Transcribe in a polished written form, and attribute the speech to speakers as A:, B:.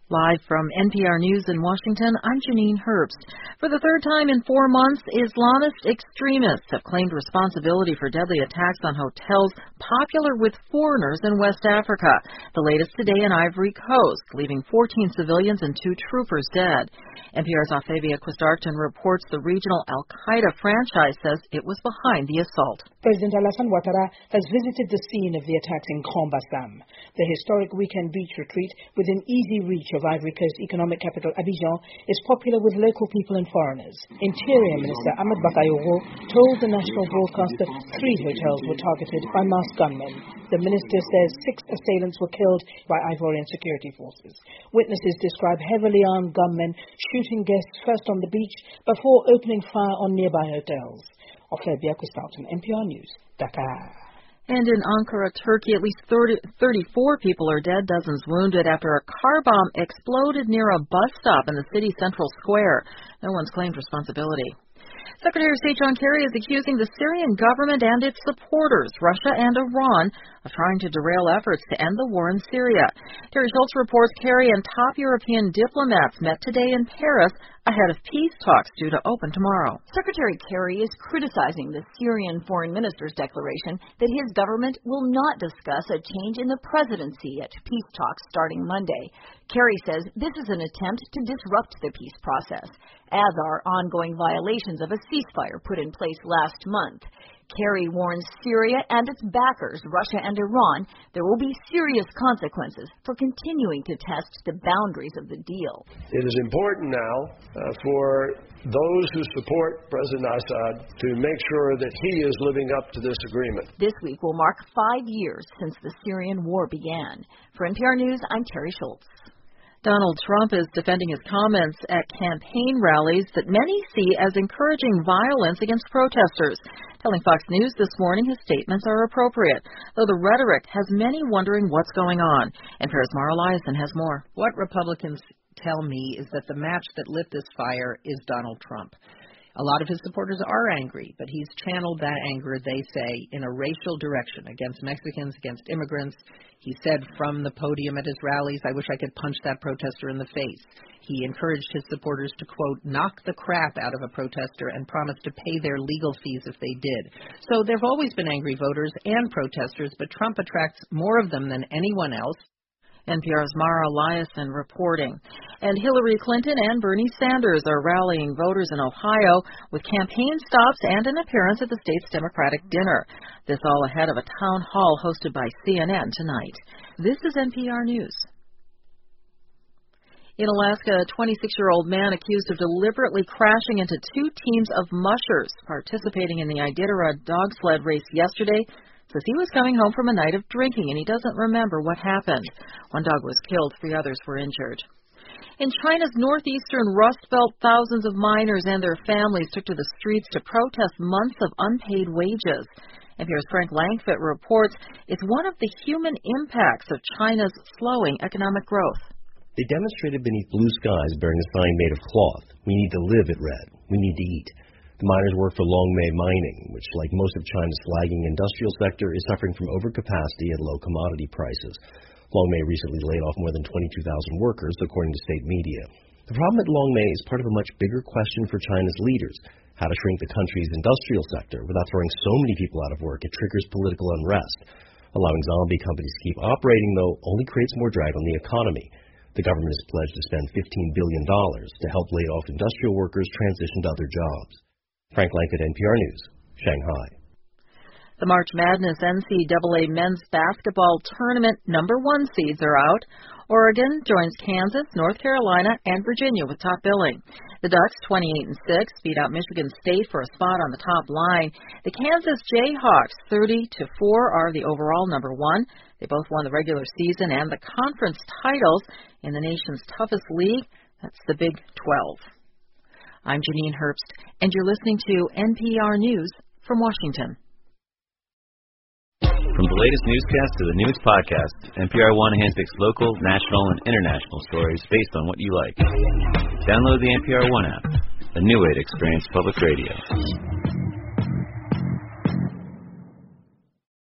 A: Live from NPR News in Washington, I'm Janine Herbst. For the third time in 4 months, Islamist extremists have claimed responsibility for deadly attacks on hotels popular with foreigners in West Africa. The latest today in Ivory Coast, leaving 14 civilians and 2 troopers dead. NPR's Octavia Quistarton reports the regional al-Qaeda franchise says it was behind the assault.
B: President Alassane Ouattara has visited the scene of the attacks in Grand Bassam, the historic weekend beach retreat within easy reach of Ivory Coast economic capital Abidjan is popular with local people and foreigners. Interior Minister Ahmed Bakayoko told the national broadcaster 3 hotels were targeted by masked gunmen. The minister says 6 assailants were killed by Ivorian security forces. Witnesses describe heavily armed gunmen shooting guests first on the beach before opening fire on nearby hotels. Octavia Quistarton, NPR News, Dakar.
A: And in Ankara, Turkey, at least 34 people are dead, dozens wounded after a car bomb exploded near a bus stop in the city's central square. No one's claimed responsibility. Secretary of State John Kerry is accusing the Syrian government and its supporters, Russia and Iran, of trying to derail efforts to end the war in Syria. Terry Schultz reports Kerry and top European diplomats met today in Paris ahead of peace talks due to open tomorrow.
C: Secretary Kerry is criticizing the Syrian foreign minister's declaration that his government will not discuss a change in the presidency at peace talks starting Monday. Kerry says this is an attempt to disrupt the peace process, as are ongoing violations of a ceasefire put in place last month. Kerry warns Syria and its backers, Russia and Iran, there will be serious consequences for continuing to test the boundaries of the deal.
D: It is important now for those who support President Assad to make sure that he is living up to this agreement.
C: This week will mark 5 years since the Syrian war began. For NPR News, I'm Terry Schultz.
A: Donald Trump is defending his comments at campaign rallies that many see as encouraging violence against protesters. Telling Fox News this morning his statements are appropriate, though the rhetoric has many wondering what's going on. NPR's Mara Liasson has more.
E: What Republicans tell me is that the match that lit this fire is Donald Trump. A lot of his supporters are angry, but he's channeled that anger, they say, in a racial direction against Mexicans, against immigrants. He said from the podium at his rallies, "I wish I could punch that protester in the face." He encouraged his supporters to, quote, knock the crap out of a protester and promised to pay their legal fees if they did. So there have always been angry voters and protesters, but Trump attracts more of them than anyone else.
A: NPR's Mara Liasson reporting. And Hillary Clinton and Bernie Sanders are rallying voters in Ohio with campaign stops and an appearance at the state's Democratic dinner. This all ahead of a town hall hosted by CNN tonight. This is NPR News. In Alaska, a 26-year-old man accused of deliberately crashing into 2 teams of mushers participating in the Iditarod dog sled race yesterday says he was coming home from a night of drinking and he doesn't remember what happened. 1 dog was killed, 3 others were injured. In China's northeastern Rust Belt, thousands of miners and their families took to the streets to protest months of unpaid wages. NPR's Frank Langfitt reports it's one of the human impacts of China's slowing economic growth.
F: They demonstrated beneath blue skies bearing a sign made of cloth. We need to live, it read. We need to eat. The miners work for Longmei Mining, which, like most of China's flagging industrial sector, is suffering from overcapacity and low commodity prices. Longmei recently laid off more than 22,000 workers, according to state media. The problem at Longmei is part of a much bigger question for China's leaders: how to shrink the country's industrial sector without throwing so many people out of work it triggers political unrest. Allowing zombie companies to keep operating, though, only creates more drag on the economy. The government has pledged to spend $15 billion to help laid-off industrial workers transition to other jobs. Frank Langfitt, NPR News, Shanghai.
A: The March Madness NCAA men's basketball tournament #1 seeds are out. Oregon joins Kansas, North Carolina, and Virginia with top billing. The Ducks, 28-6, beat out Michigan State for a spot on the top line. The Kansas Jayhawks, 30-4, are the overall #1. They both won the regular season and the conference titles in the nation's toughest league. That's the Big 12. I'm Janine Herbst, and you're listening to NPR News from Washington.
G: From the latest newscast to the newest podcast, NPR One handpicks local, national, and international stories based on what you like. Download the NPR One app, a new way to experience public radio.